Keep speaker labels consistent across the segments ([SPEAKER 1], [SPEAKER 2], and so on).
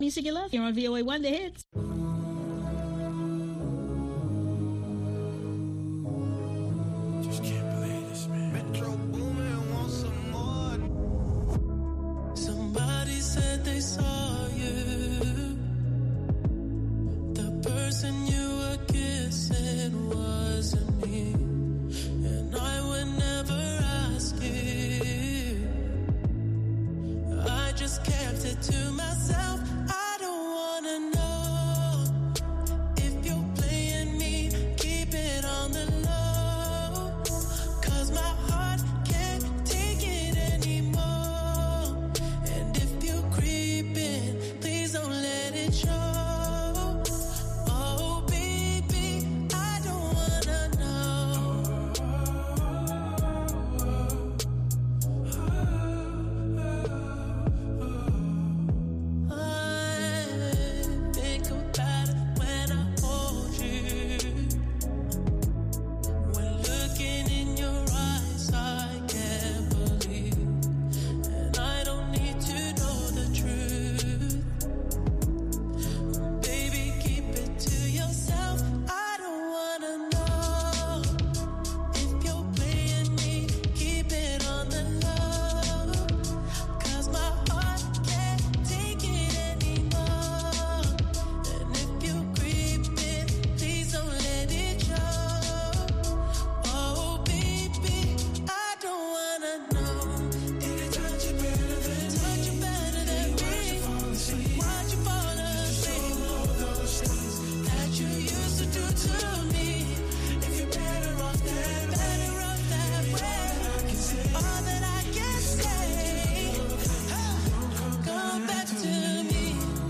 [SPEAKER 1] Music you love here on VOA1 The Hits.
[SPEAKER 2] Just can't believe this, man. Metro Boomin wants some more. Somebody said they saw you. The person you were kissing wasn't me. And I would never ask you. I just kept it to myself. I don't wanna know if you're playing me. Keep it on the low, 'cause my heart can't take it anymore. And if you're creeping, please don't let it show. Oh baby, I don't wanna know. I think about it when I hold you. When looking in your eyes, I can't believe. And I don't need to know the truth. Baby, keep it to yourself. I don't wanna know if you're playing me. Keep it on the low, 'cause my heart can't take it anymore. And if you're creeping, please don't let it show. Oh baby, I don't wanna know. Did it touch you better than me? Touch you better than me? Watch you fall asleep. Those things that you used to do to me. If you're better off that way, all that I can say, come back to me.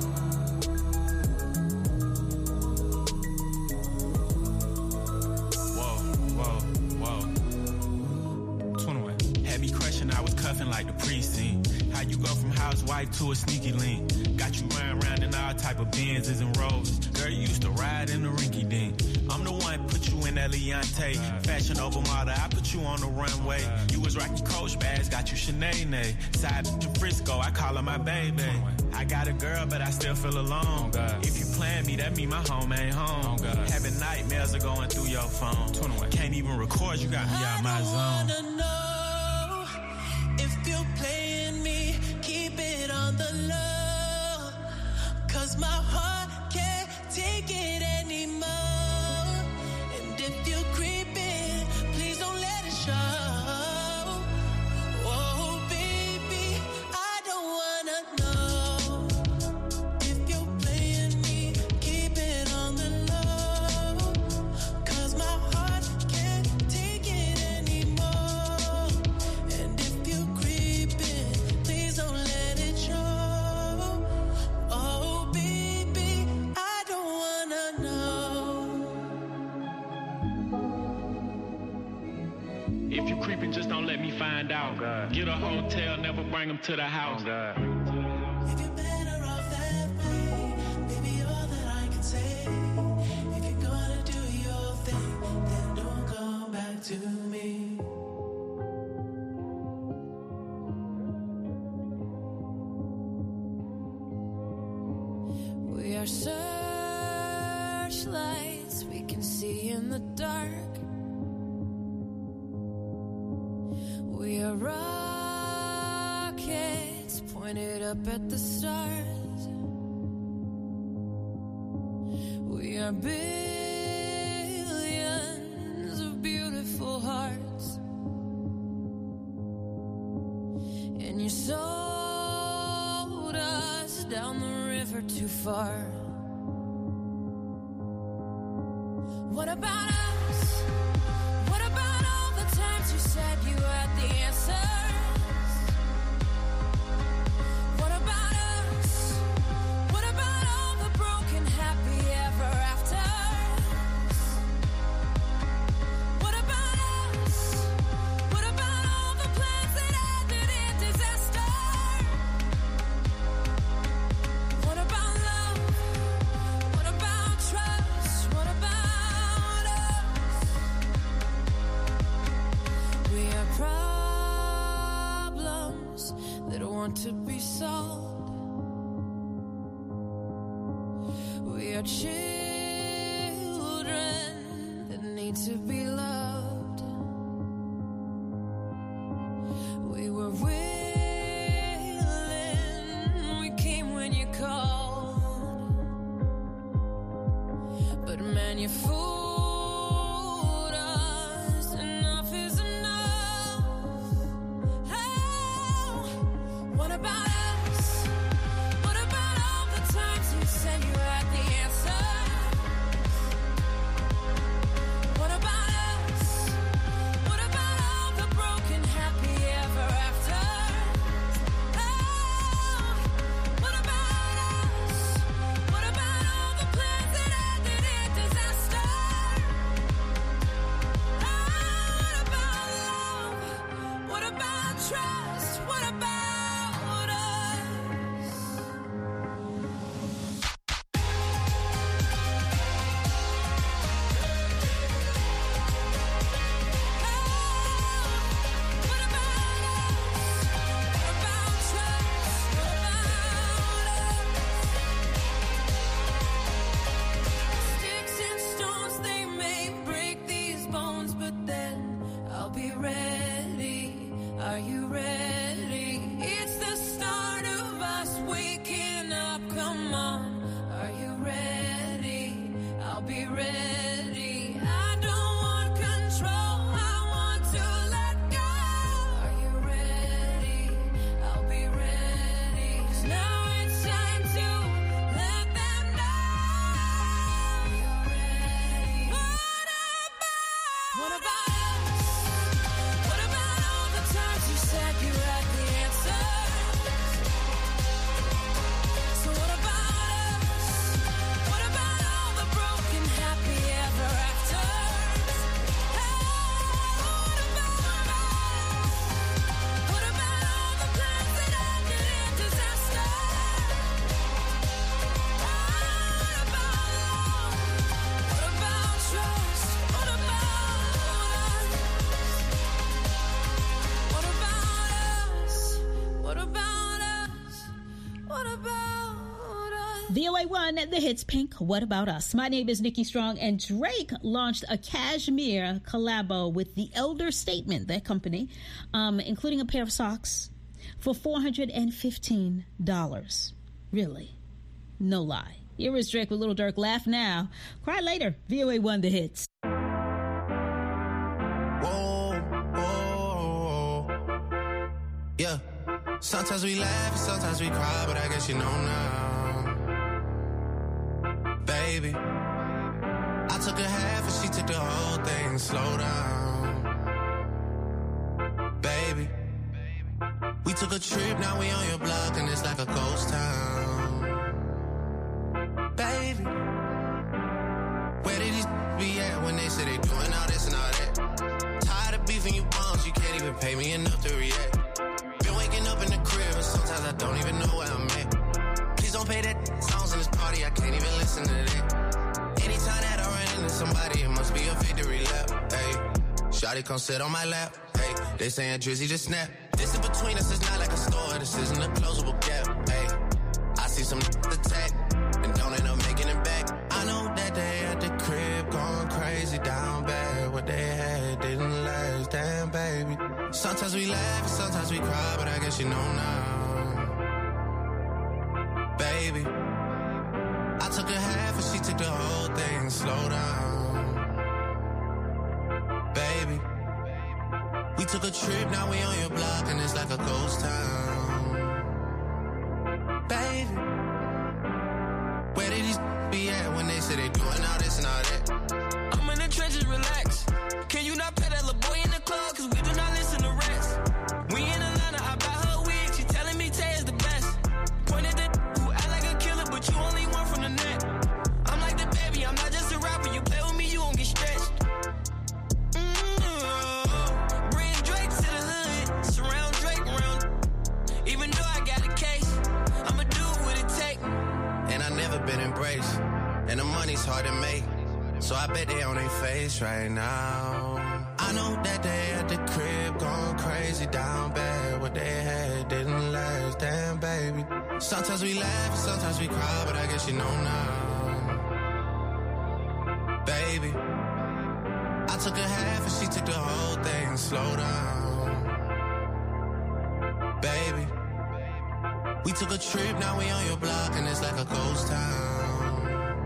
[SPEAKER 3] Whoa. 21. Had me crushing, I was cuffing like the precinct. How you go from housewife to a sneaky link? Got you running around in all type of Benzes and Rolls. Girl, you used to ride in the rinky dink. I'm the one put you in that Leontay. Fashion over model, I put you on the runway. You was rocking Coach bags, got you Sinead. Side to Frisco, I call her my baby. I got a girl, but I still feel alone. If you plan me, that mean my home ain't home. Having nightmares are going through your phone. 21. Can't even record, you got me out my zone.
[SPEAKER 2] I don't wanna know if you're playing me. Keep it on the low, 'cause my heart can't take it anymore. And if you're creeping, please don't let it show. Oh baby, I don't wanna know if you're playing me. Keep it on the low, 'cause my heart can't take it anymore. And if you're creeping, please don't let it show. Oh baby, I don't wanna know.
[SPEAKER 3] If you creeping, just don't let me find out. Get a hotel, never bring them to the house.
[SPEAKER 2] If you're better off that way, baby, all that I can say. If you're gonna do your thing, then don't come back to me.
[SPEAKER 4] We are searchlights we can see in the dark. We are rockets pointed up at the stars. We are billions of beautiful hearts. And you sold us down the river too far. What about us? What about all the times you said you had the answers? What about us? What about all the broken happy ever afters? What about us? What about all the plans that ended in disaster? What about love? What about trust? What about us? We are children that need to be loved. We were willing, we came when you called. But man, you fooled us. Enough is enough. Oh, what about us? What about all the times you said you had the answer? What about us? What about all the broken happy ever after? Oh, what about us? What about all the plans that ended in disaster? Oh, what about love? What about trust? What about us? What about us? What about trust? What about us? Sticks and stones, they may break these bones, but then I'll be ready. Are you ready? It's the start of us waking up. Come on. Are you ready? I'll be ready. I don't want control. I want to let go. Are you ready? I'll be ready. 'Cause now it's time to let them know. You're ready. What about us? What about all the times you said you had the answer? So what about us? What about all the broken happy ever after? What about us? What about all the plans that ended in disaster? What about love? What about trust? What about us? What about us? What about us? What about us?
[SPEAKER 1] VOA1, The Hits, Pink, What About Us? My name is Nikki Strong, and Drake launched a cashmere collabo with The Elder Statement, that company, including a pair of socks, for $415. Really? No lie. Here is Drake with Little Dirk. Laugh now, cry later. VOA1, The Hits.
[SPEAKER 5] Whoa, whoa, yeah. Sometimes we laugh and sometimes we cry, but I guess you know now. Baby, I took a half and she took the whole thing. Slow down. Baby, we took a trip, now we on your block and it's like a ghost town. Baby, where did these be at when they say they doing all this and all that? Tired of beefing you bums, you can't even pay me enough to react. Been waking up in the crib and sometimes I don't even know where I'm at. Please don't pay that songs in this party, I can't even listen to that. Anytime that I run into somebody, it must be a victory lap. Hey, shawty come sit on my lap. Hey, they saying Drizzy just snap. This in between us is not like a store, this isn't a closable gap. Hey, I see some attack and don't end up making it back. I know that they at the crib going crazy down bad. What they had didn't last, damn baby. Sometimes we laugh and sometimes we cry, but I guess you know now. Baby, I took a half and she took the whole thing. Slow down. Baby, we took a trip, now we on your block and it's like a ghost town. Baby, where did these be at when they say they doing all this and all that?
[SPEAKER 6] I'm in the trenches, relax. Can you not pet that little boy in the club? Cause we do not listen to rats. We in Atlanta, I buy her wig. She telling me Tay is the best. Pointed at who act like a killer, but you only one from the net. I'm like the baby, I'm not just a rapper. You play with me, you won't get stretched. Bring Drake to the hood. Surround Drake around. Even though I got a case, I'ma do what it take.
[SPEAKER 5] And I never been embraced, and the money's hard to make, so I bet they on their face right now. I know that they at the crib going crazy down bad. What they had didn't last, damn baby. Sometimes we laugh and sometimes we cry, but I guess you know now. Baby, I took a half and she took the whole thing. Slow down. Baby, we took a trip, now we on your block and it's like a ghost town.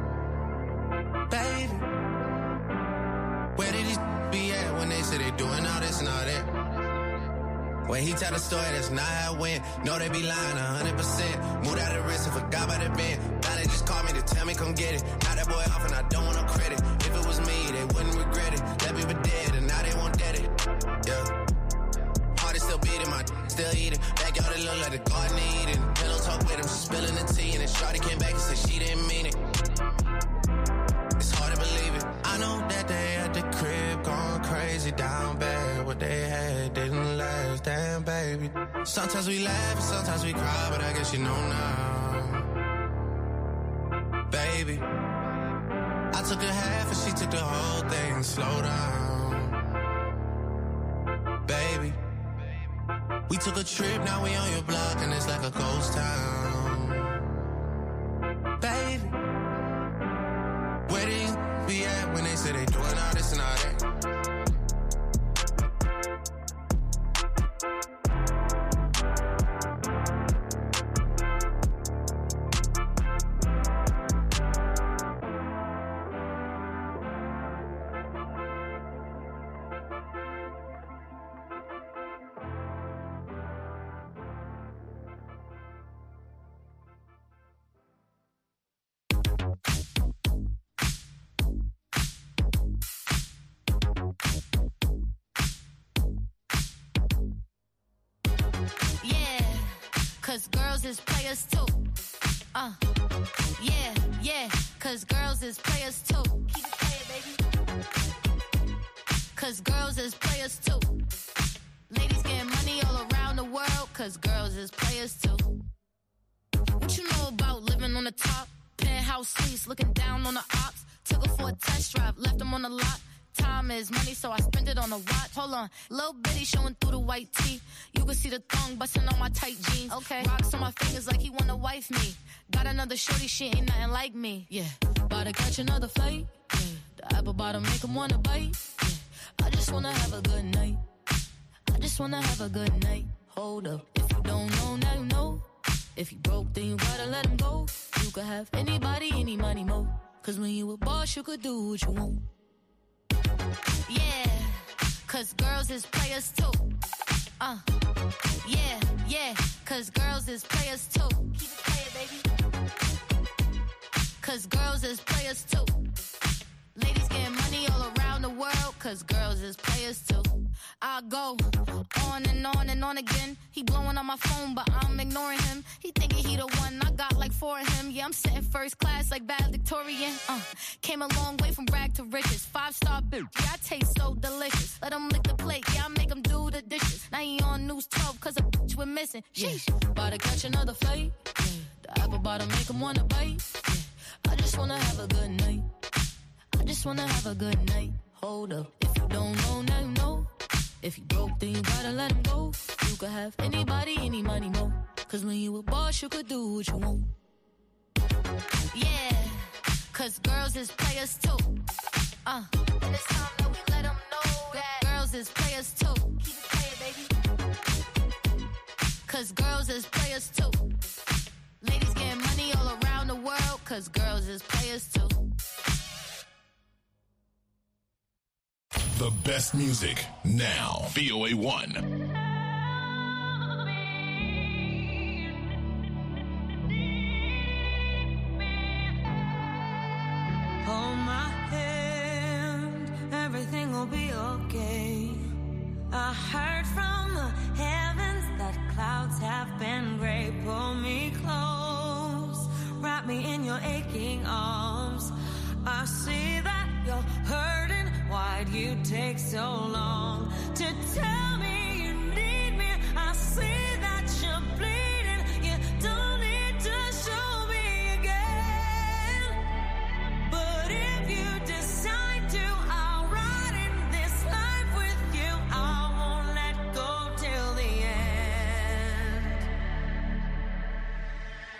[SPEAKER 5] Baby, where did these be at when they say they doing all this and all that? When he tell the story, that's not how it went. No, they be lying 100%. Moved out of the wrist and forgot about the bend. Now they just call me to tell me come get it. Now that boy off and I don't want no credit. If it was me, they wouldn't regret it. Left me for dead and now they won't dead it. Yeah. Heart is still beating, my still eating. Backyard it look like the garden eating. Pillow talk with him, she spilling the tea. And then shawty came back and said she didn't mean it. It's hard to believe it. I know that they at the crib going crazy down bad. What they had didn't last, damn baby. Sometimes we laugh and sometimes we cry, but I guess you know now. Baby, I took a half and she took the whole thing. Slow down. Baby, we took a trip, now we on your block and it's like a ghost town. Baby, where these be at when they say they doing all this and all that?
[SPEAKER 7] Cause girls is players too. Yeah, cause girls is players too. Keep it playing, baby. Cause girls is players too. Ladies getting money all around the world, cause girls is players too. What you know about living on the top? Penthouse suites, looking down on the ops. Took her for a test drive, left them on the lot. Time is money, so I spend it on a watch. Hold on, little bitty showing through the white tee. You can see the thong busting on my tight jeans. Okay, rocks on my fingers like he wanna wife me. Got another shorty, she ain't nothing like me. Yeah, about to catch another flight. Yeah, the apple bottom make him wanna bite. Yeah, I just wanna have a good night. I just wanna have a good night. Hold up, if you don't know, now you know. If you broke, then you gotta let him go. You could have anybody, any money, mo. Cause when you a boss, you could do what you want. Yeah, cause girls is players too. Yeah, cause girls is players too. Keep it playing, baby. Cause girls is players too. Ladies getting money all around the world, cause girls is players too. I go on and on and on again. He blowing on my phone, but I'm ignoring him. He thinking he the one, I got like 4 of him. Yeah, I'm sitting first class like valedictorian. Came a long way from rag to riches. 5-star bitch, yeah, I taste so delicious. Let him lick the plate, yeah, I make him do the dishes. Now he on News 12, cause a bitch we're missing. Sheesh, about to catch another flight. Yeah, the apple bottom make him wanna bite. Yeah, I just wanna have a good night. I just wanna have a good night. Hold up, if you don't know, now you know. If you broke, then you gotta let him go. You could have anybody, any money, mo. Cause when you a boss, you could do what you want. Yeah, cause girls is players too. And it's time that we let them know that girls is players too. Keep it playing, baby. Cause girls is players too. Ladies getting money all around the world, cause girls is players too.
[SPEAKER 8] The best music now. VOA1.
[SPEAKER 9] Hold my hand, everything will be okay. I heard from the heavens that clouds have been gray. Pull me close, wrap me in your aching arms. I see that you're hurting. Why'd you take so long to tell me you need me? I see that you're bleeding. You don't need to show me again. But if you decide to, I'll ride in this life with you. I won't let go till the end.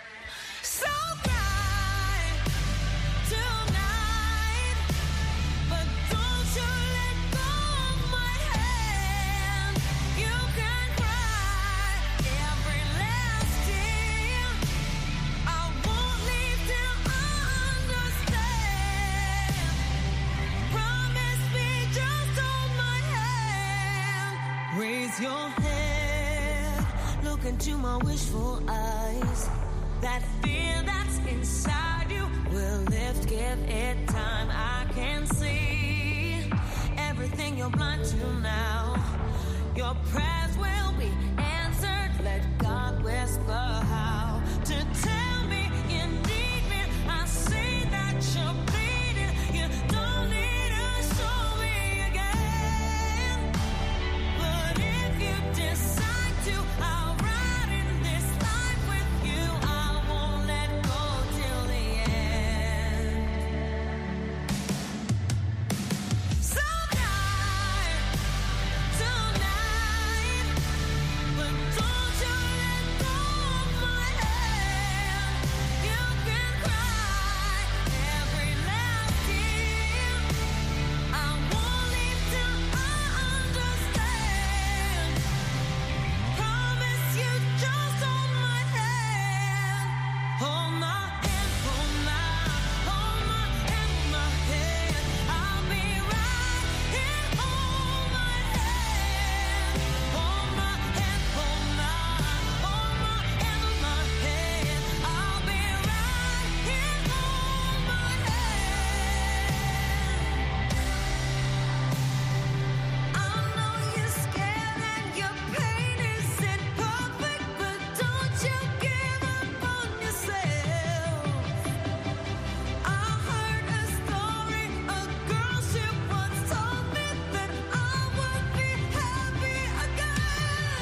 [SPEAKER 9] into my wishful eyes. That fear that's inside you will lift, give it time. I can see everything you're blind to now. Your prayers will be answered. Let God whisper how to tell me you need me. I see that you're bleeding. You don't need to show me again. But if you decide to, I'll ride in this life with you. I won't let go till the end. So tonight, but don't you let go of my hand. You can cry every last tear. I won't leave till I understand. Promise you, just hold my hand. Hold my hand, hold my hand, my hand. I'll be right here. Hold my hand. Hold my hand, hold my hand, my hand. I'll be right here. Hold my hand. I know you're scared and your pain isn't perfect, but don't you give up on yourself. I heard a story, a girl she once told me that I would be happy again.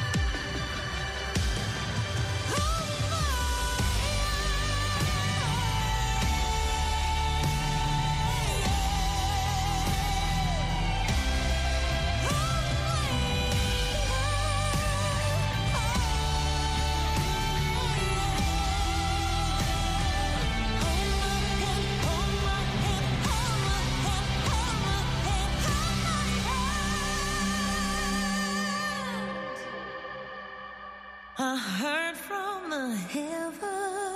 [SPEAKER 9] I heard from the heavens.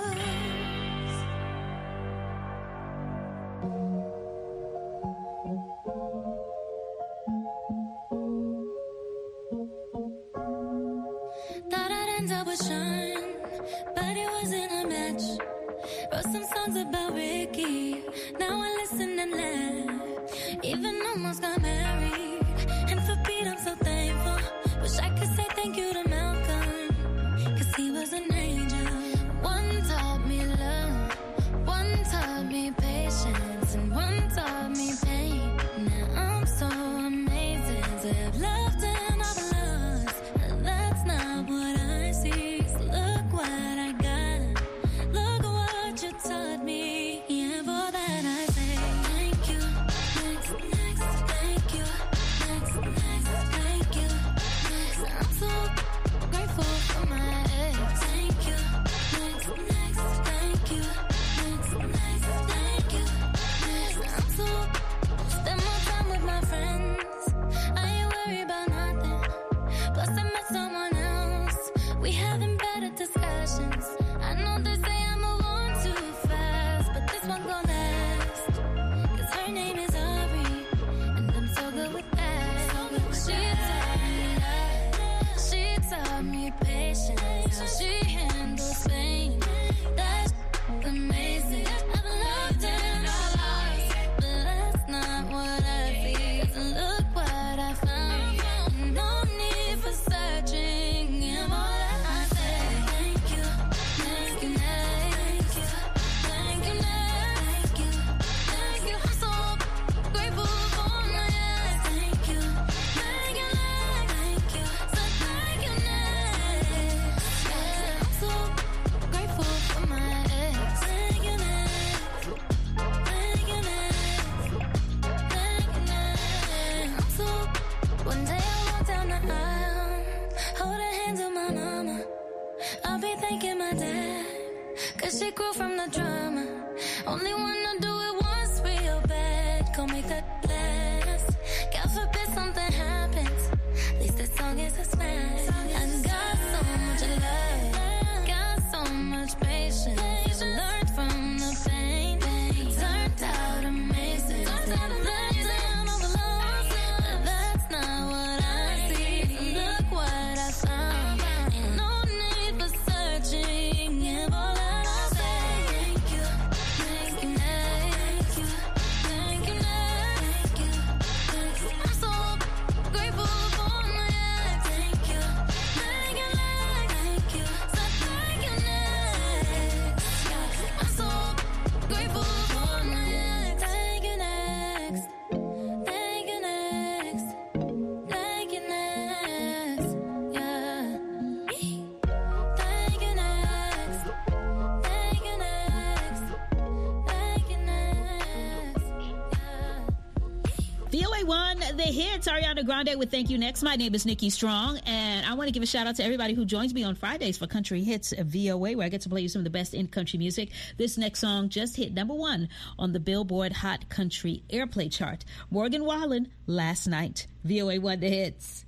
[SPEAKER 10] Thought I'd end up with Sean, but it wasn't a match. Wrote some songs about Ricky, now I listen and laugh. Even almost got married, and for Pete I'm so thankful. Wish I could say thank you to Malcolm, 'cause he was an angel. One taught me love, one taught me patience, and one taught me pain. Now I'm so amazing to have loved and I've lost. That's not what I see. So look what I got. Look what you taught me. Yeah, for that I say thank you. Next, thank you. Next, thank you. Next, I'm so grateful for my ex. Thank you. Next, thank you. Next, thank you. Next, I'm so spend more time with my friends. I ain't worried about nothing. Plus I met someone else. We having better discussions. I know they say I move on too fast, but this one gon' last. 'Cause her name is Aubrey, and I'm so good with that. She taught me love. She taught me patience. How she handles pain. That's amazing. I've loved and I've lost, but that's not what I see. 'Cause look what I found. No need for searching. And all that I say, thank you, thank you, thank you, thank you, thank you, thank you. I'm so grateful for my ex. Thank you, thank you, thank you, so thank you, yeah. I'm so grateful for my ex. Thank you, thank you, thank you, I'm so. One day I walk down the aisle, hold her hands with my mama. I'll be thanking my dad, 'cause she grew from the drama. Only wanna do it once real bad. Gon' make that last. God forbid something happens. At least this song is a smash. I got so much love, got so much patience. Learned from the pain. Turned out amazing. Turned out amazing. That's not what I see. Look what I found. Ain't no
[SPEAKER 1] VOA1, the hits. Ariana Grande with Thank You Next. My name is Nikki Strong, and I want to give a shout out to everybody who joins me on Fridays for Country Hits VOA, where I get to play you some of the best in country music. This next song just hit #1 on the Billboard Hot Country Airplay chart. Morgan Wallen, Last Night. VOA1, the hits.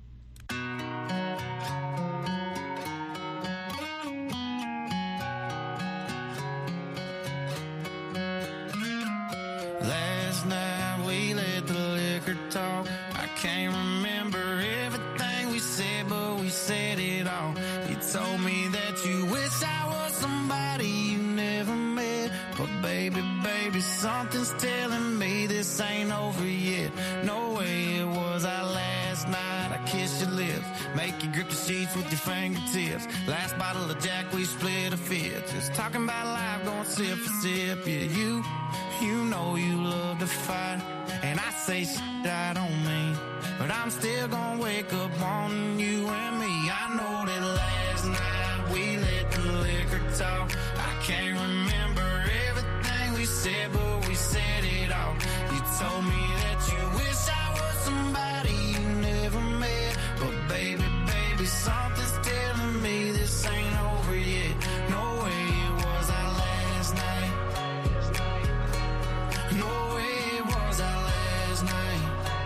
[SPEAKER 6] Last night we let the liquor talk. I can't remember everything we said, but we said it all. You told me that you wish I was somebody you never met. But baby, something's telling me this ain't over yet. No way it was our last night. I kissed your lips, make you grip the sheets with your fingertips. Last bottle of Jack, we split a fifth. Just talking about life, going sip for sip. Yeah, you know you love to fight, and I say shit I don't mean, but I'm still gonna wake up wanting you and me. I know that last night we let the liquor talk. I can't remember everything we said, but we said it all. You told me that you wish I was somebody you never met, but baby, something's telling me this ain't over yet. No way it was our last night. No way it was our last night.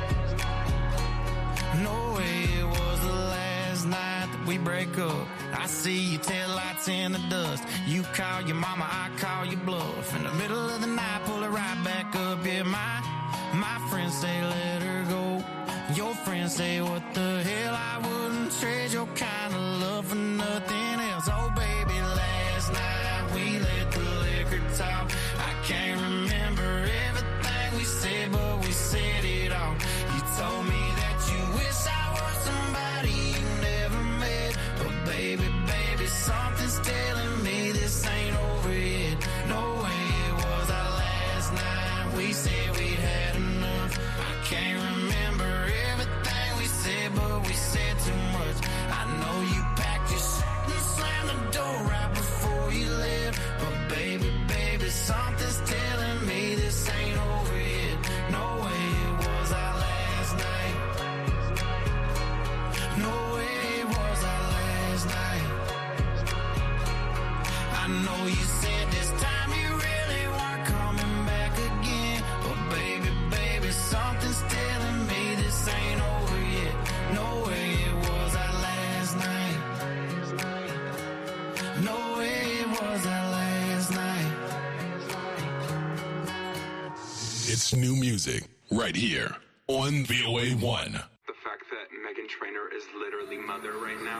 [SPEAKER 6] No way it was the last night that we break up. I see your taillights in the dust. You call your mama, I call your bluff. In the middle of the night, pull it right back up. Yeah, my friends say let her go. Your friends say what the hell, I wouldn't trade your kind of love for nothing else. Oh baby, last night we let the liquor talk. I can't remember everything we said, but we said it all. You told me that you wish I was somebody you never met, but baby, something's telling me this ain't over yet. No way it was our last night. We said we'd had enough. I can't remember everything we said, but we said too much. I know you packed your shit and slammed the door right before you left, but baby, something's telling me this ain't over yet. No way it was our last night. No way it was our last night. I know you said this time you really weren't coming back again, but baby, something's telling me this ain't over yet. No way it was our last night. No way it was our last night.
[SPEAKER 8] It's new music right here on VOA1.
[SPEAKER 11] The fact that Meghan Trainor is literally mother right now.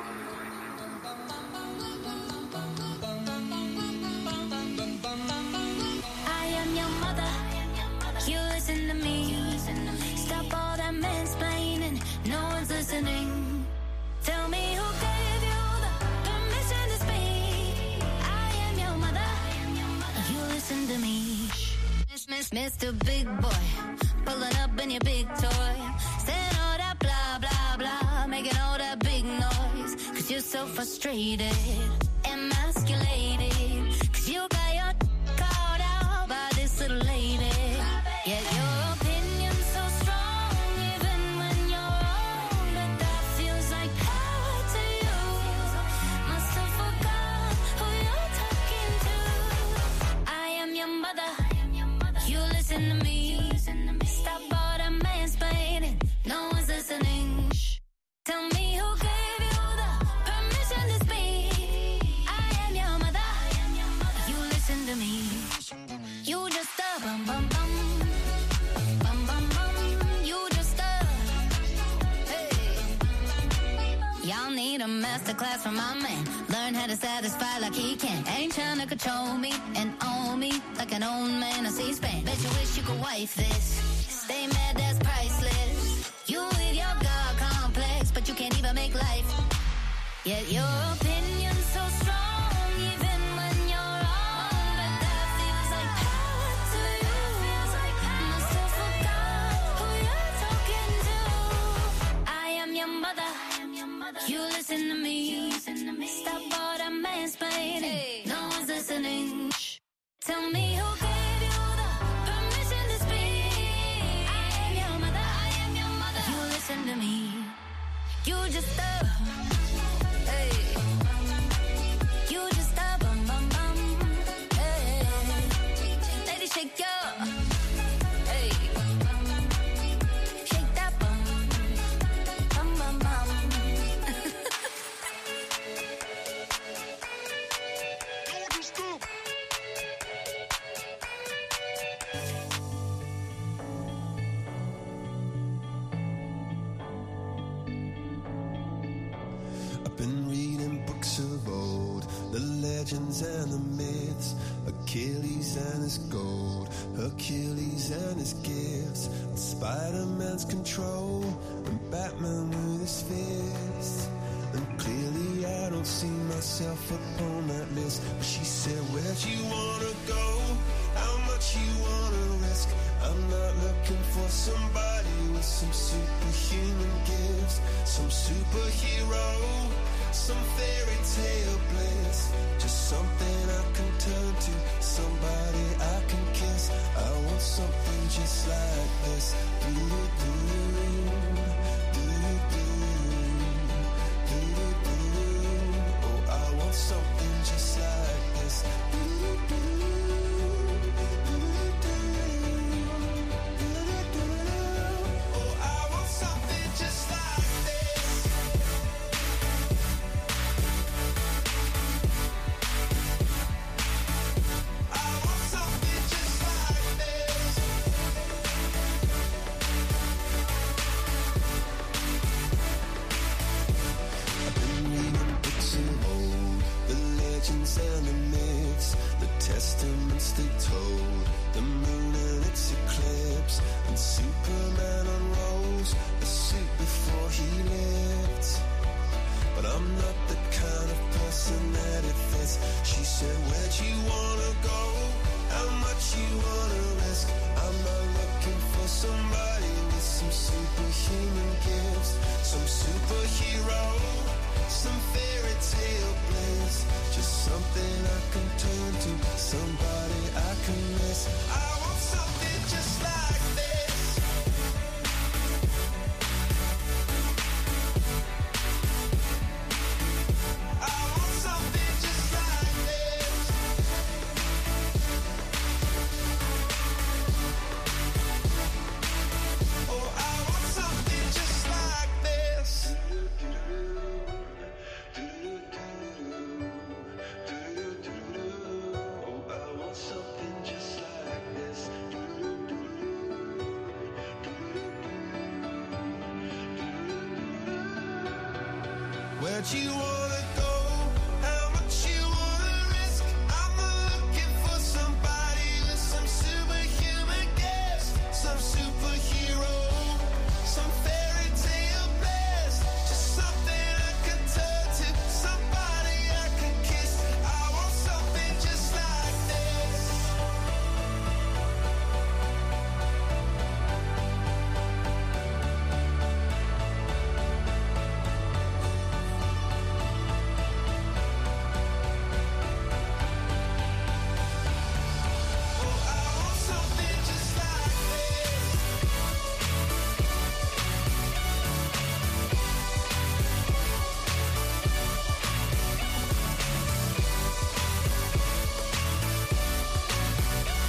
[SPEAKER 10] I am your mother. You listen to me. Stop all that mansplaining. No one's listening. Tell me who gave you the permission to speak. I am your mother. You listen to me. Mr. Big Boy, pulling up in your big toy, saying all that blah, blah, blah, making all that big noise, 'cause you're so frustrated, emasculated, 'cause you got your called out by this little lady. Yet your opinion's so strong, even when you're wrong, but that feels like power to you. Must have forgot who you're talking to. I am your mother. You listen to me. Stop all the mansplaining. No one's listening. Shh. Tell me who gave you the permission to speak. I am your mother. You listen to me. You just bum bum bum. Bum bum bum. You just hey. Y'all need a masterclass from my man. Learn how to satisfy like he can. Ain't trying to control me and own me like an old man on C-SPAN. Bet you wish you could wife this. Stay mad, that's priceless. You with your God complex, but you can't even make life. Yet your opinion's so strong, even when you're wrong. But that feels like power to you. Must have forgot who you're talking to. I am your mother. You listen to me. Stop all the mansplaining. No one's listening. Shh. Tell me who gave you the permission to speak. I am your mother.
[SPEAKER 12] Been reading books of old, the legends and the myths, Achilles and his gold, Hercules and his gifts, and Spider-Man's control, and Batman with his fists. And clearly I don't see myself upon that list. But she said, where'd you wanna go? How much you wanna risk? I'm not looking for somebody with some superhuman gifts, some superhero, some fairy tale bliss. Just something I can turn to, somebody I can kiss. I want something just like this. Oh, I want something just like this. Oh, I want something just like this. I want something just like this. I've been reading books of old, the legends and the myths, the testaments they told, the moon and its eclipse, and Superman unrolls a suit before he lived. But I'm not the kind of person that it fits. She said, where'd you wanna go? How much you wanna risk? I'm not looking for somebody with some superhuman gifts, some superhero, some fairy tale bliss. Just something I can turn to, somebody I can miss. I want something just like this. I want something just like this. Oh, I want something just like this. Oh, I want something just like this. Where'd you want